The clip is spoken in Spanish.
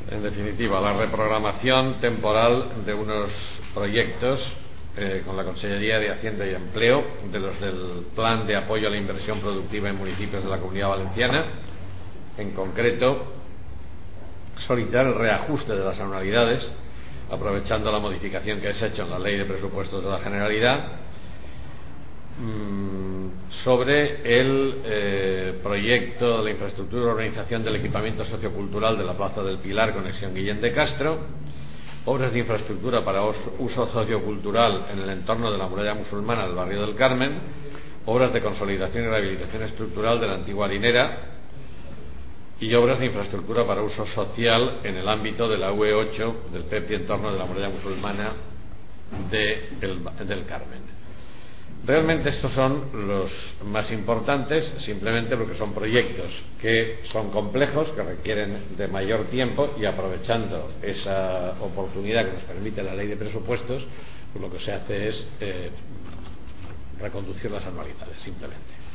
En definitiva, la reprogramación temporal de unos proyectos con la Consellería de Hacienda y Empleo, de los del Plan de Apoyo a la Inversión Productiva en Municipios de la Comunidad Valenciana, en concreto, solicitar el reajuste de las anualidades, aprovechando la modificación que se ha hecho en la Ley de Presupuestos de la Generalidad, sobre el proyecto de la infraestructura de organización del equipamiento sociocultural de la Plaza del Pilar, conexión Guillén de Castro, obras de infraestructura para uso sociocultural en el entorno de la muralla musulmana del barrio del Carmen, obras de consolidación y rehabilitación estructural de la antigua harinera y obras de infraestructura para uso social en el ámbito de la UE8 del PEP y entorno de la muralla musulmana del Carmen. Realmente estos son los más importantes, simplemente porque son proyectos que son complejos, que requieren de mayor tiempo, y aprovechando esa oportunidad que nos permite la Ley de Presupuestos, pues lo que se hace es reconducir las anualidades, simplemente.